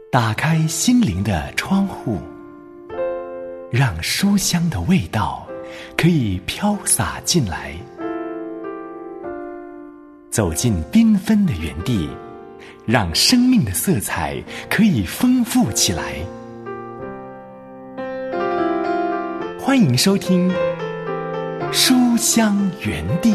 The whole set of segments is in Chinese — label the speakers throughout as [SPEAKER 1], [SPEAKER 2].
[SPEAKER 1] 打开心灵的窗户，让书香的味道可以飘洒进来。走进缤纷的园地，让生命的色彩可以丰富起来。欢迎收听书香园地。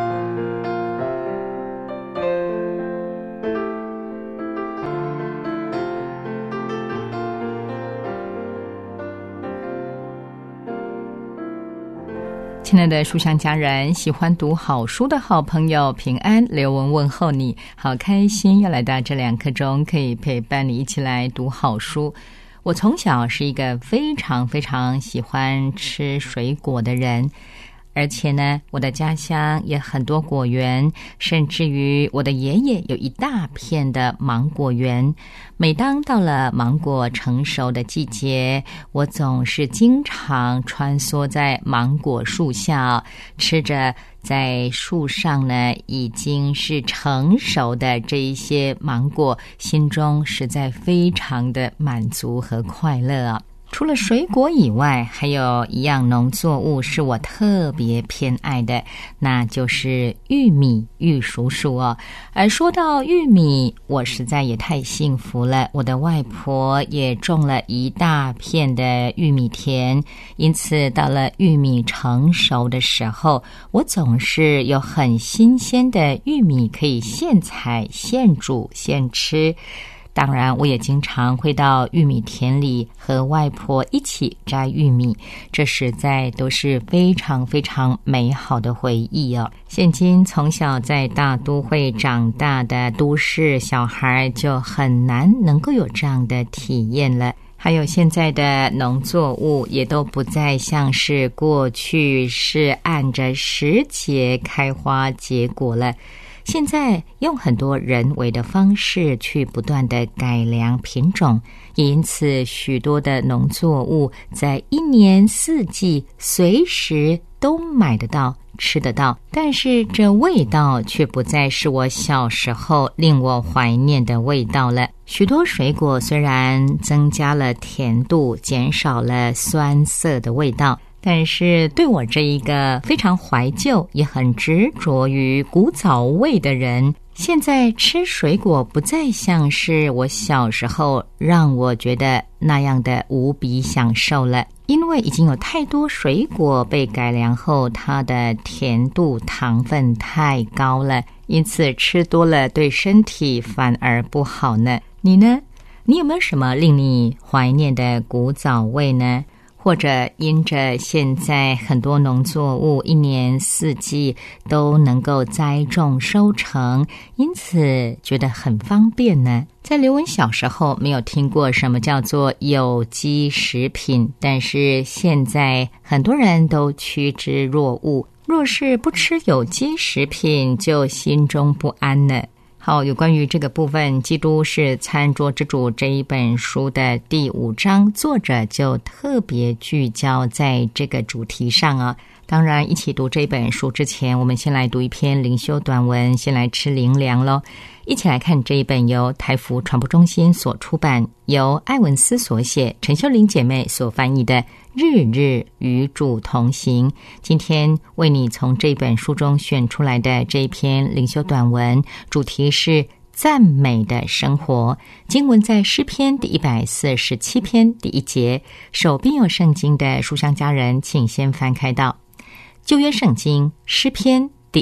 [SPEAKER 2] 亲爱的书香家人，喜欢读好书的好朋友，平安，刘文问候你，好开心又来到这2刻钟，可以陪伴你一起来读好书。我从小是一个非常非常喜欢吃水果的人，而且呢，我的家乡也很多果园，甚至于我的爷爷有一大片的芒果园。每当到了芒果成熟的季节，我总是经常穿梭在芒果树下，吃着在树上呢已经是成熟的这一些芒果，心中实在非常的满足和快乐啊。除了水果以外，还有一样农作物是我特别偏爱的，那就是玉米、玉蜀黍哦。而说到玉米，我实在也太幸福了，我的外婆也种了一大片的玉米田，因此到了玉米成熟的时候，我总是有很新鲜的玉米可以现采、现煮、现吃。当然，我也经常会到玉米田里和外婆一起摘玉米，这实在都是非常非常美好的回忆哦。现今从小在大都会长大的都市小孩就很难能够有这样的体验了。还有现在的农作物也都不再像是过去是按着时节开花结果了，现在用很多人为的方式去不断的改良品种，因此许多的农作物在一年四季随时都买得到、吃得到，但是这味道却不再是我小时候令我怀念的味道了。许多水果虽然增加了甜度，减少了酸涩的味道，但是对我这一个非常怀旧也很执着于古早味的人，现在吃水果不再像是我小时候让我觉得那样的无比享受了，因为已经有太多水果被改良后，它的甜度、糖分太高了，因此吃多了对身体反而不好呢。你呢？你有没有什么令你怀念的古早味呢？或者因着现在很多农作物一年四季都能够栽种收成，因此觉得很方便呢？在刘文小时候没有听过什么叫做有机食品，但是现在很多人都趋之若鹜，若是不吃有机食品就心中不安呢。好，有关于这个部分，《基督是餐桌之主》这一本书的第5章，作者就特别聚焦在这个主题上啊。当然，一起读这本书之前，我们先来读一篇灵修短文，先来吃灵粮咯。一起来看这一本由台福传播中心所出版，由艾文斯所写，陈秀玲姐妹所翻译的《日日与主同行》。今天为你从这本书中选出来的这一篇灵修短文，主题是赞美的生活。经文在诗篇第147篇第1节，手边有圣经的书香家人，请先翻开到旧约圣经诗篇第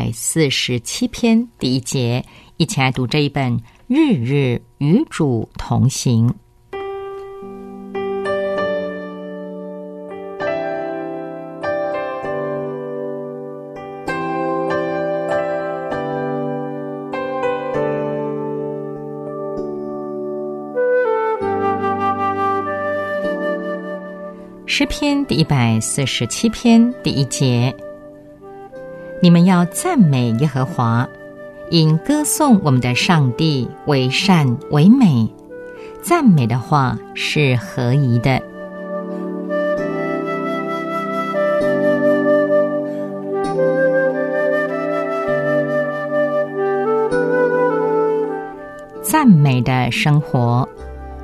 [SPEAKER 2] 147篇第1节，一起来读这一本《日日与主同行》。诗篇第147篇第1节，你们要赞美耶和华，因歌颂我们的上帝为善为美，赞美的话是合宜的。赞美的生活，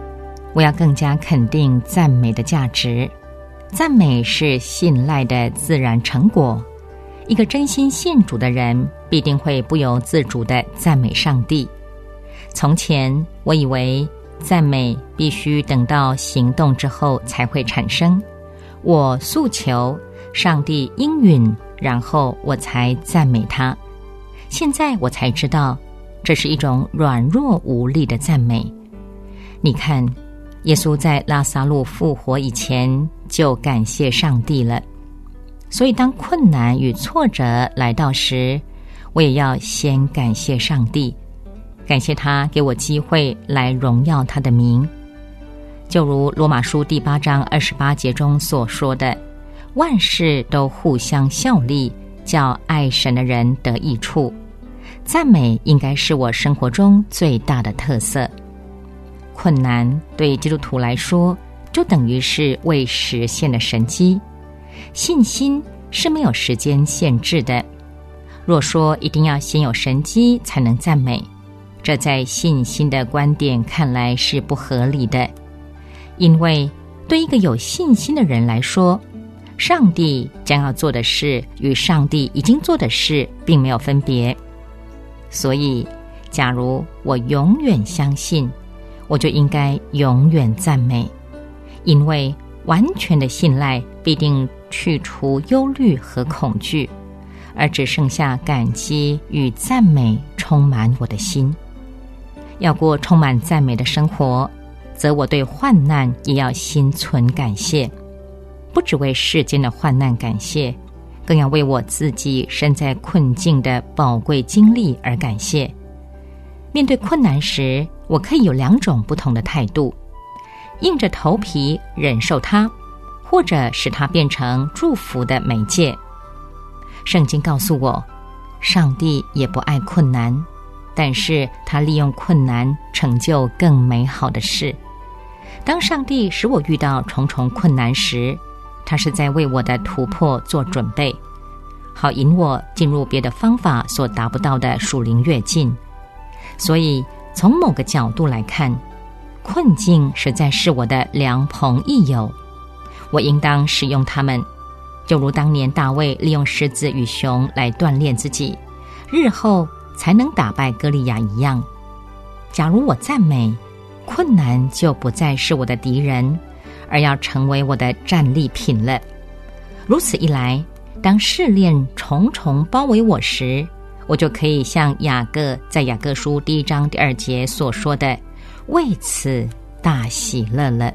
[SPEAKER 2] 我要更加肯定赞美的价值。赞美是信赖的自然成果。一个真心信主的人，必定会不由自主地赞美上帝。从前我以为赞美必须等到行动之后才会产生，我诉求上帝应允，然后我才赞美他。现在我才知道，这是一种软弱无力的赞美。你看，耶稣在拉撒路复活以前就感谢上帝了，所以当困难与挫折来到时，我也要先感谢上帝，感谢他给我机会来荣耀他的名。就如罗马书第8章28节中所说的，万事都互相效力，叫爱神的人得益处。赞美应该是我生活中最大的特色。困难对基督徒来说，就等于是未实现的神迹。信心是没有时间限制的。若说一定要先有神迹才能赞美，这在信心的观点看来是不合理的。因为对一个有信心的人来说，上帝将要做的事与上帝已经做的事并没有分别。所以假如我永远相信，我就应该永远赞美，因为完全的信赖必定去除忧虑和恐惧，而只剩下感激与赞美充满我的心。要过充满赞美的生活，则我对患难也要心存感谢，不只为世间的患难感谢，更要为我自己身在困境的宝贵经历而感谢。面对困难时，我可以有2种不同的态度：硬着头皮忍受它，或者使它变成祝福的媒介。圣经告诉我，上帝也不爱困难，但是他利用困难成就更美好的事。当上帝使我遇到重重困难时，他是在为我的突破做准备，好引我进入别的方法所达不到的属灵跃进。所以从某个角度来看，困境实在是我的良朋益友，我应当使用它们，就如当年大卫利用狮子与熊来锻炼自己，日后才能打败歌利亚一样。假如我赞美，困难就不再是我的敌人，而要成为我的战利品了。如此一来，当试炼重重包围我时，我就可以像雅各在雅各书1章2节所说的，为此大喜乐了。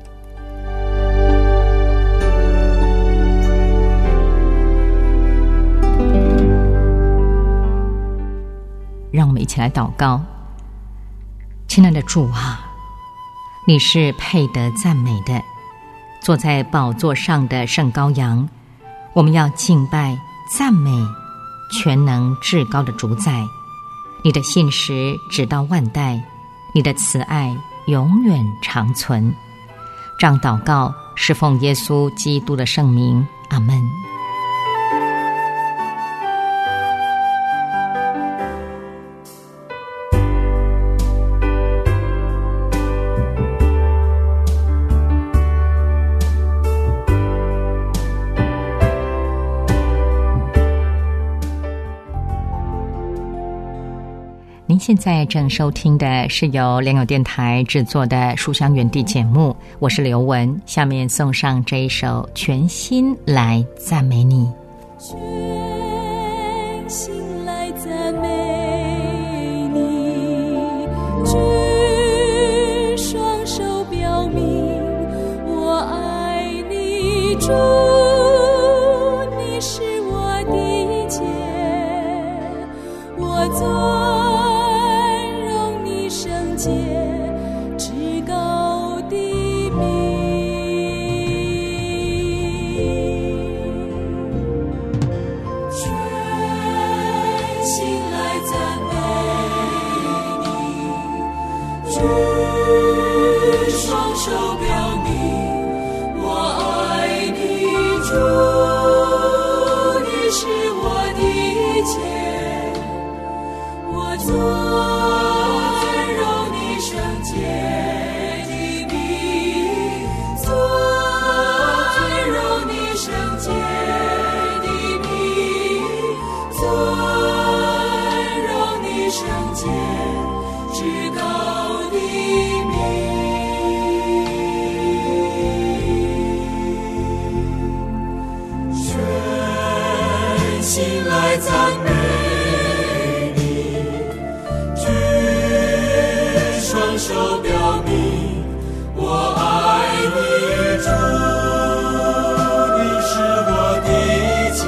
[SPEAKER 2] 让我们一起来祷告。亲爱的主啊，你是配得赞美的，坐在宝座上的圣羔羊，我们要敬拜赞美全能至高的主宰。你的信实直到万代，你的慈爱永远长存。这样祷告是奉耶稣基督的圣名，阿们。您现在正收听的是由良友电台制作的书香园地节目，我是刘文。下面送上这一首全心来赞美你。
[SPEAKER 3] 全心来赞美你，举双手表明我爱你，主你是我的解，我尊荣你圣洁至高的名，全心来赞美你，举双手表明我爱你，主你是我的解，我尊荣你圣洁的名。 高的名，全心来赞美你，举双手表明我爱你，主，你是我的一切，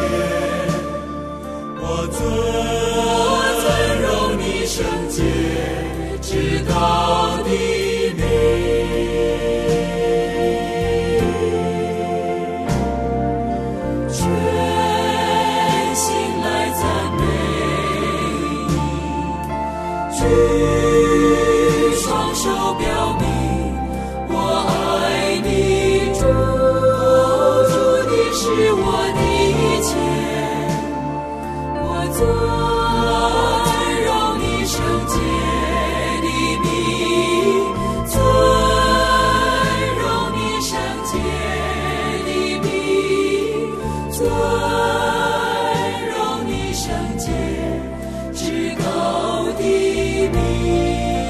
[SPEAKER 3] 我尊荣你圣洁至高的名，全心来赞美你，举双手表明我爱你，主，主你是我的一切，我尊荣你圣洁的名，尊荣你圣洁的名，尊荣你圣洁至高的名。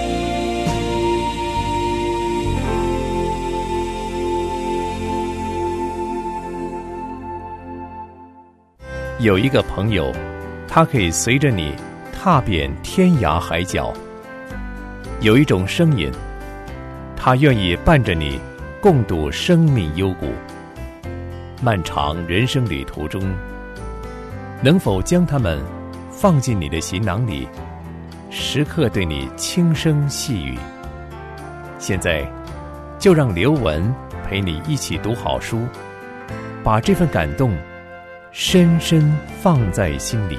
[SPEAKER 4] 有一个朋友，他可以随着你踏遍天涯海角；有一种声音，他愿意伴着你共度生命幽谷。漫长人生旅途中，能否将他们放进你的行囊里，时刻对你轻声细语？现在就让刘文陪你一起读好书，把这份感动深深放在心里。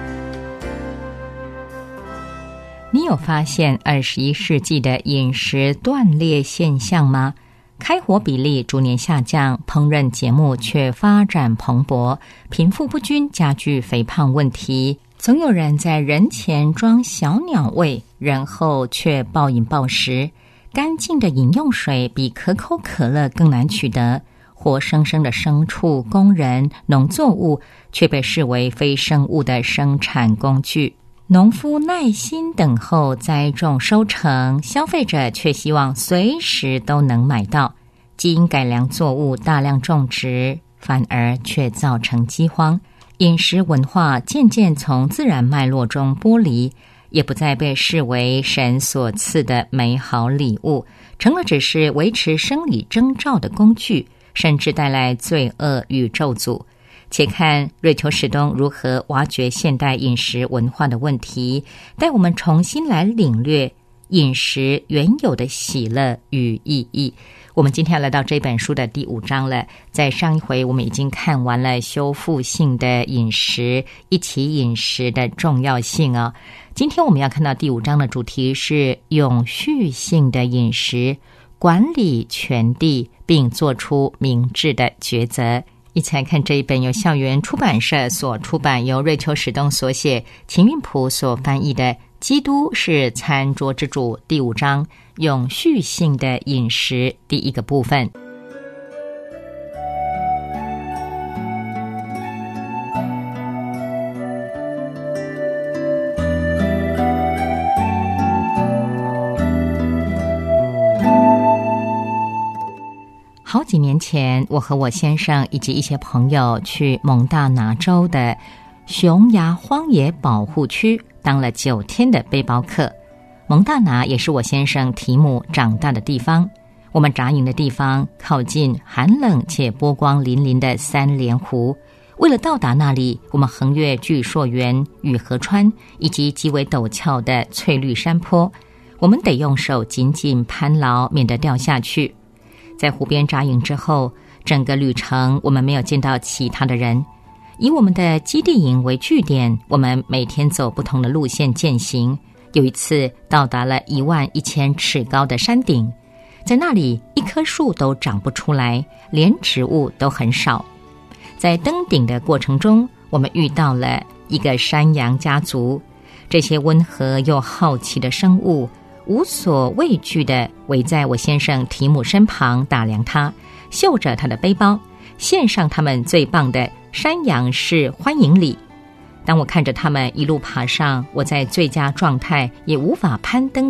[SPEAKER 2] 你有发现21世纪的饮食断裂现象吗？开火比例逐年下降，烹饪节目却发展蓬勃，贫富不均加剧肥胖问题。总有人在人前装小鸟胃，人后却暴饮暴食。干净的饮用水比可口可乐更难取得，活生生的牲畜、工人、农作物却被视为非生物的生产工具。农夫耐心等候栽种收成，消费者却希望随时都能买到。基因改良作物大量种植，反而却造成饥荒。饮食文化渐渐从自然脉络中剥离，也不再被视为神所赐的美好礼物，成了只是维持生理征兆的工具，甚至带来罪恶与咒诅。且看瑞秋史东如何挖掘现代饮食文化的问题，带我们重新来领略饮食原有的喜乐与意义。我们今天要来到这本书的第5章了。在上一回我们已经看完了修复性的饮食，一起饮食的重要性哦。今天我们要看到第5章的主题是永续性的饮食，管理全地并做出明智的抉择。一起来看这一本由校园出版社所出版，由瑞秋史东所写，秦韵璞所翻译的《基督是餐桌之主》第5章永续性的饮食第1个部分。好几年前，我和我先生以及一些朋友去蒙大拿州的熊牙荒野保护区当了9天的背包客。蒙大拿也是我先生提姆长大的地方。我们扎营的地方靠近寒冷且波光粼粼的三连湖。为了到达那里，我们横越巨硕园与河川以及极为陡峭的翠绿山坡，我们得用手紧紧攀牢，免得掉下去。在湖边扎营之后，整个旅程我们没有见到其他的人。以我们的基地营为据点，我们每天走不同的路线践行。有一次到达了11000尺高的山顶，在那里一棵树都长不出来，连植物都很少。在登顶的过程中，我们遇到了一个山羊家族，这些温和又好奇的生物无所畏惧地围在我先生提姆身旁打量他，嗅着他的背包，献上他们最棒的山羊式欢迎礼。当我看着他们一路爬上我在最佳状态也无法攀登的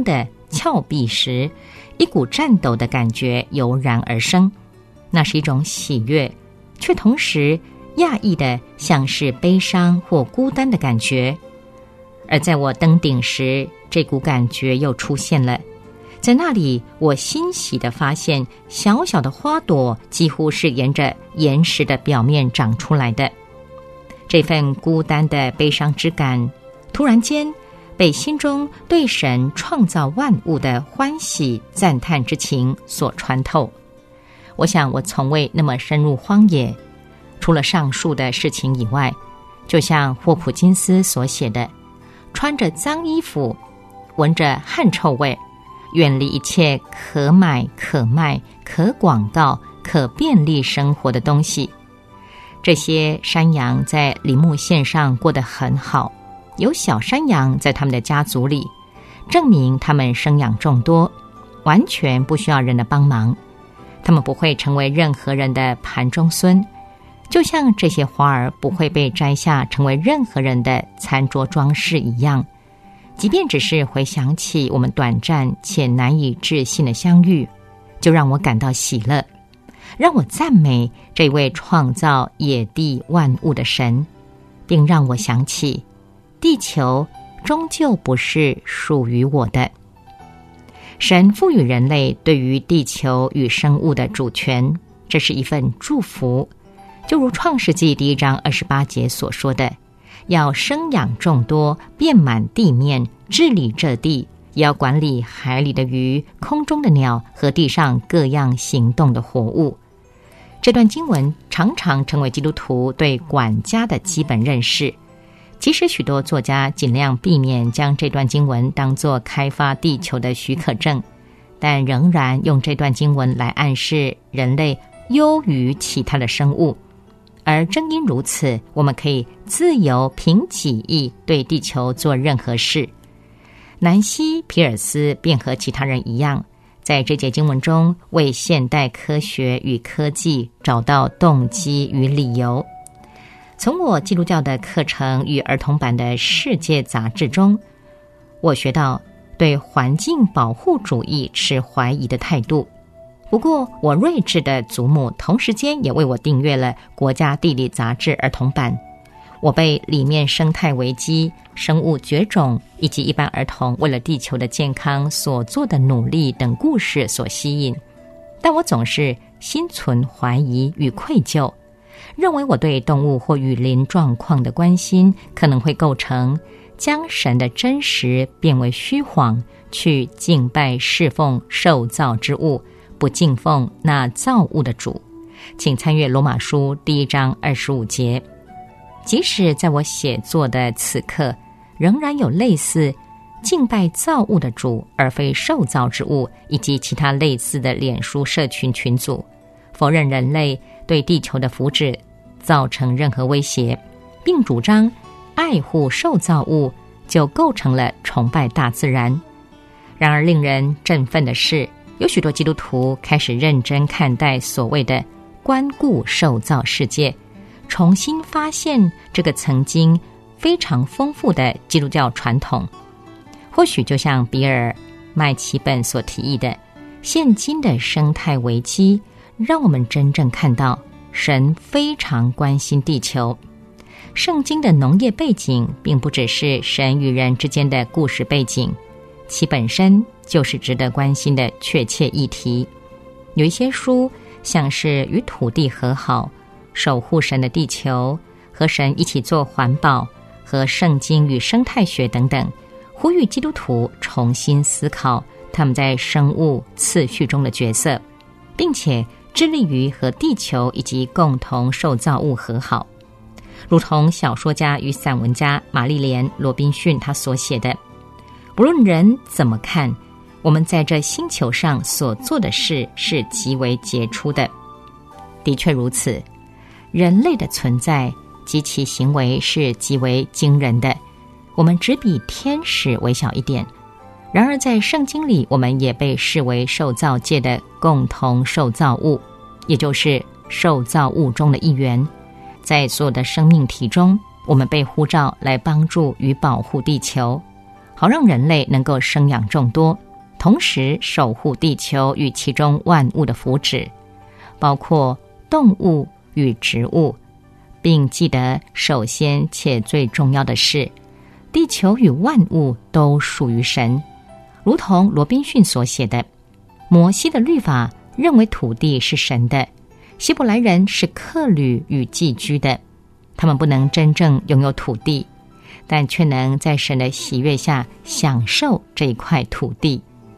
[SPEAKER 2] 峭壁时，一股颤抖的感觉油然而生，那是一种喜悦，却同时讶异的像是悲伤或孤单的感觉。而在我登顶时，这股感觉又出现了。在那里，我欣喜地发现小小的花朵几乎是沿着岩石的表面长出来的。这份孤单的悲伤之感，突然间被心中对神创造万物的欢喜赞叹之情所穿透。我想我从未那么深入荒野，除了上述的事情以外，就像霍普金斯所写的，穿着脏衣服，闻着汗臭味，远离一切可买可卖可广告可便利生活的东西。这些山羊在林木线上过得很好，有小山羊在他们的家族里，证明他们生养众多，完全不需要人的帮忙。他们不会成为任何人的盘中孙，就像这些花儿不会被摘下成为任何人的餐桌装饰一样。即便只是回想起我们短暂且难以置信的相遇，就让我感到喜乐，让我赞美这位创造野地万物的神，并让我想起地球终究不是属于我的。神赋予人类对于地球与生物的主权，这是一份祝福。就如创世纪1章28节所说的，要生养众多，遍满地面，治理这地，也要管理海里的鱼，空中的鸟和地上各样行动的活物。这段经文常常成为基督徒对管家的基本认识，即使许多作家尽量避免将这段经文当作开发地球的许可证，但仍然用这段经文来暗示人类优于其他的生物。而正因如此，我们可以自由凭己意对地球做任何事。南希·皮尔斯便和其他人一样，在这节经文中为现代科学与科技找到动机与理由。从我基督教的课程与儿童版的世界杂志中，我学到对环境保护主义持怀疑的态度。不过我睿智的祖母同时间也为我订阅了国家地理杂志儿童版。我被里面生态危机、生物绝种以及一般儿童为了地球的健康所做的努力等故事所吸引，但我总是心存怀疑与愧疚，认为我对动物或雨林状况的关心可能会构成将神的真实变为虚谎，去敬拜侍奉受造之物，不敬奉那造物的主。请参阅罗马书1章25节。即使在我写作的此刻，仍然有类似敬拜造物的主而非受造之物，以及其他类似的脸书社群群组，否认人类对地球的福祉造成任何威胁，并主张爱护受造物就构成了崇拜大自然。然而令人振奋的是，有许多基督徒开始认真看待所谓的关顾受造世界，重新发现这个曾经非常丰富的基督教传统。或许就像比尔·麦奇本所提议的，现今的生态危机让我们真正看到神非常关心地球。圣经的农业背景并不只是神与人之间的故事背景，其本身就是值得关心的确切议题。有一些书像是与土地和好、守护神的地球、和神一起做环保和圣经与生态学等等，呼吁基督徒重新思考他们在生物次序中的角色，并且致力于和地球以及共同受造物和好。如同小说家与散文家玛丽莲·罗宾逊他所写的，不论人怎么看，我们在这星球上所做的事是极为杰出的。的确如此，人类的存在及其行为是极为惊人的，我们只比天使微小一点。然而在圣经里，我们也被视为受造界的共同受造物，也就是受造物中的一员。在所有的生命体中，我们被呼召来帮助与保护地球，好让人类能够生养众多， 同时守护地球与其中万物的福祉，包括动物与植物，并记得首先且最重要的是，地球与万物都属于神。如同罗宾逊所写的，摩西的律法认为土地是神的，希伯来人是客旅与寄居的，他们不能真正拥有土地，但却能在神的喜悦下享受这一块土地。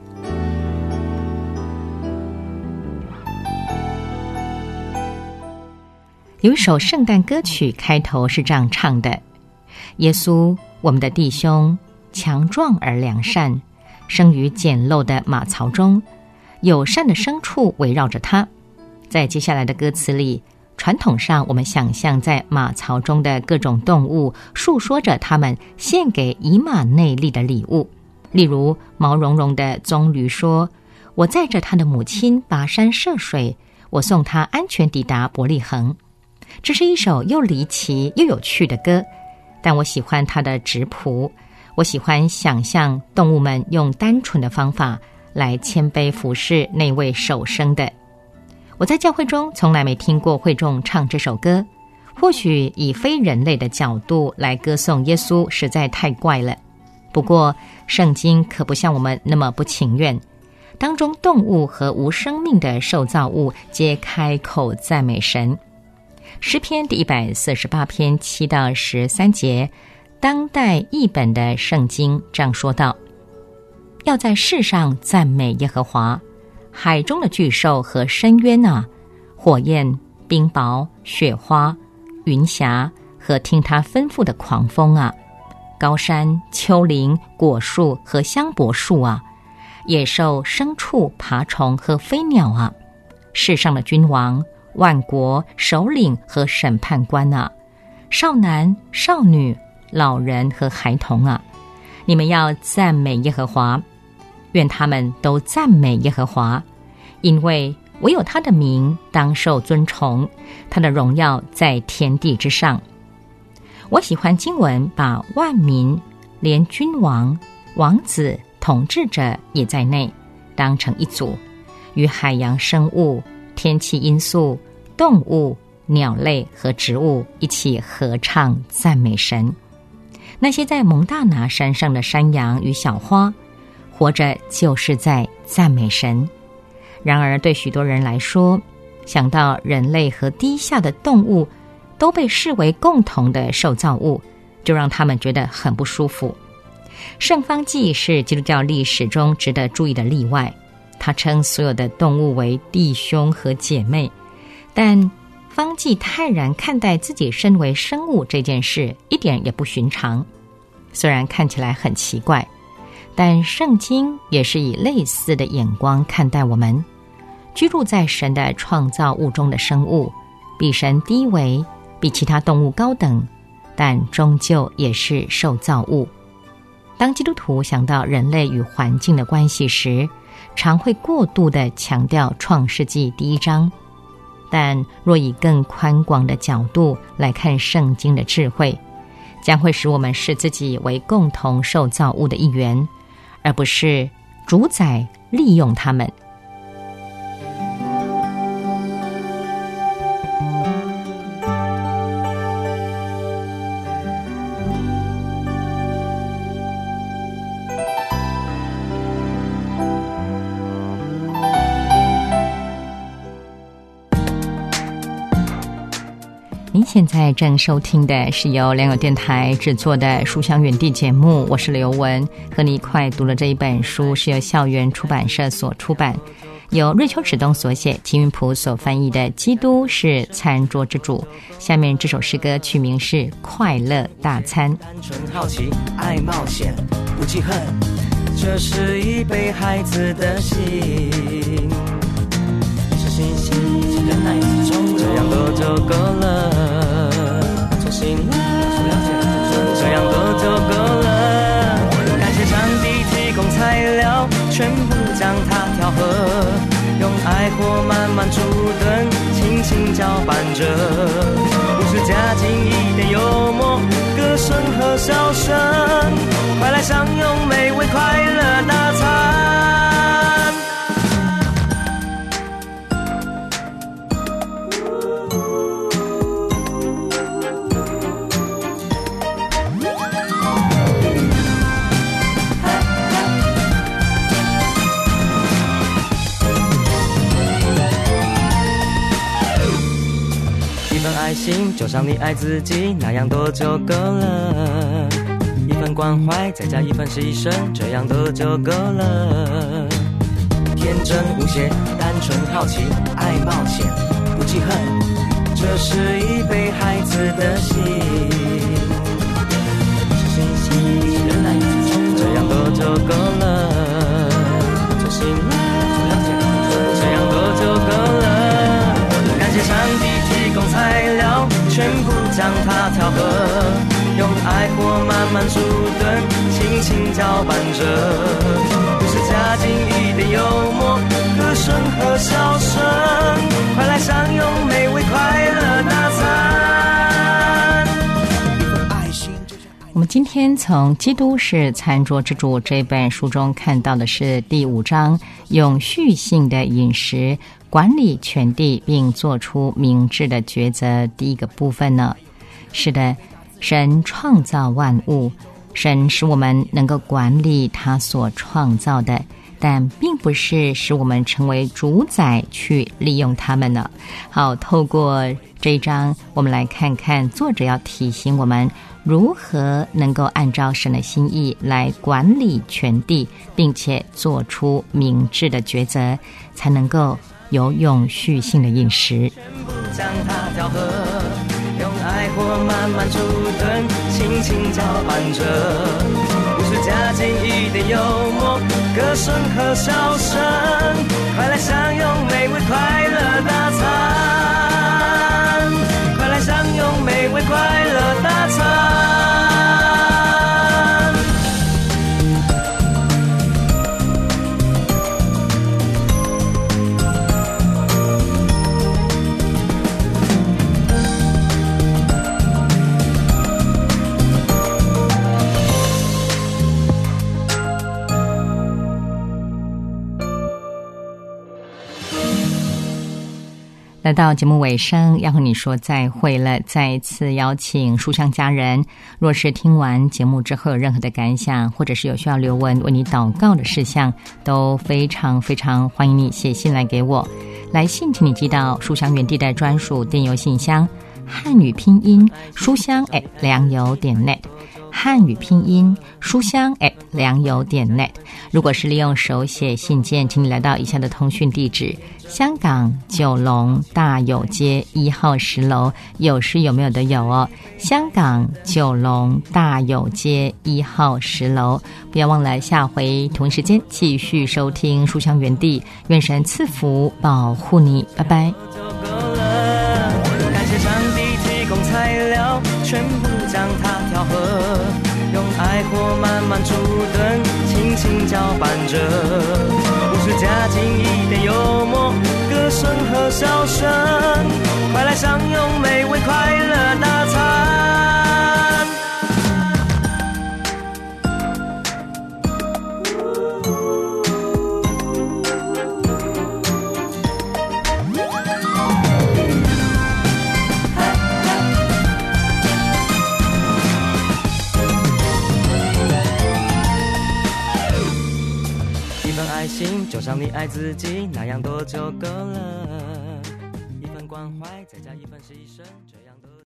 [SPEAKER 2] 有一首圣诞歌曲开头是这样唱的：耶稣，我们的弟兄，强壮而良善，生于简陋的马槽中，友善的牲畜围绕着他。在接下来的歌词里，传统上我们想象在马槽中的各种动物述说着他们献给以马内利的礼物。例如毛茸茸的棕驴说，我载着他的母亲跋山涉水，我送他安全抵达伯利恒。这是一首又离奇又有趣的歌，但我喜欢它的质朴，我喜欢想象动物们用单纯的方法来谦卑服侍那位首生的。我在教会中从来没听过会众唱这首歌，或许以非人类的角度来歌颂耶稣实在太怪了。不过圣经可不像我们那么不情愿，当中动物和无生命的受造物皆开口赞美神。诗篇第148篇7到13节，当代译本的圣经这样说道：要在世上赞美耶和华，海中的巨兽和深渊啊，火焰、冰雹、雪花、云霞和听他吩咐的狂风啊，高山、丘陵、果树和香柏树啊，野兽、牲畜、爬虫和飞鸟啊，世上的君王、万国首领和审判官啊，少男少女、老人和孩童啊，你们要赞美耶和华，愿他们都赞美耶和华，因为唯有他的名当受尊崇，他的荣耀在天地之上。我喜欢经文把万民，连君王、王子、统治者也在内，当成一组，与海洋生物、天气因素、动物、鸟类和植物一起合唱赞美神。那些在蒙大拿山上的山羊与小花，活着就是在赞美神。然而对许多人来说，想到人类和低下的动物都被视为共同的受造物，就让他们觉得很不舒服。圣方济是基督教历史中值得注意的例外，他称所有的动物为弟兄和姐妹，但方济泰然看待自己身为生物这件事一点也不寻常。虽然看起来很奇怪，但圣经也是以类似的眼光看待我们。居住在神的创造物中的生物，比神低微，比其他动物高等，但终究也是受造物。当基督徒想到人类与环境的关系时，常会过度地强调创世纪1章，但若以更宽广的角度来看圣经的智慧，将会使我们视自己为共同受造物的一员，而不是主宰利用他们。您现在正收听的是由良友电台制作的书香园地节目，我是刘文，和你一块读了这一本书，是由校园出版社所出版，由瑞秋史东所写，秦云璞所翻译的《基督是餐桌之主》。下面这首诗歌曲名是《快乐大餐》。
[SPEAKER 5] 单纯好奇，爱冒险，不记恨，这是一杯孩子的心，是信心，是忍耐，是从容，这样多就够了。从心来，这样多就够了。感谢上帝提供材料，全部将它调和，用爱火慢慢煮炖，轻轻搅拌着，不是加进一点幽默，歌声和笑声，快来享用美味快乐大餐。 心就像你爱自己那样多就够了，一份关怀再加一份牺牲，这样多就够了。天真无邪，单纯好奇，爱冒险，不记恨，这是一杯孩子的心。这样多就够了，做醒了，这样多就够了。感谢上帝提供材料，全部将它调和，用爱火慢慢煮炖，轻轻搅拌着，不是加进一点幽默，歌声和笑声，快来享用美味快乐大餐。
[SPEAKER 2] 我们今天从《基督是餐桌之主》这本书中看到的是第5章永续性的饮食，管理全地并做出明智的抉择。第一个部分呢，是的，神创造万物，神使我们能够管理他所创造的，但并不是使我们成为主宰去利用他们呢。好，透过这一章，我们来看看作者要提醒我们如何能够按照神的心意来管理全地，并且做出明智的抉择，才能够有永续性的饮食。
[SPEAKER 5] 全部将它调和，用爱火慢慢煮炖，轻轻搅拌着，不是加进一点幽默，歌声和笑声，快来享用美味快乐大餐，快来享用美味快乐大餐。
[SPEAKER 2] 来到节目尾声，要和你说再会了。再一次邀请书香家人，若是听完节目之后有任何的感想，或者是有需要留文为你祷告的事项，都非常非常欢迎你写信来给我。来信请你寄到书香园地的专属电邮信箱，汉语拼音书香良友.net，汉语拼音书香良友.net。如果是利用手写信件，请你来到以下的通讯地址：香港九龙大有街1号10楼，有是有没有的有哦。香港九龙大有街1号10楼，不要忘了下回同一时间继续收听书香园地，愿神赐福保护你，拜拜。
[SPEAKER 5] 感谢上帝提供材料，全部将它调和，用爱火慢慢煮炖，轻轻搅拌着，不是加进一点幽默，歌声和笑声，快来享用美味快乐大餐。爱心就像你爱自己那样多就够了，一份关怀再加一份牺牲，这样的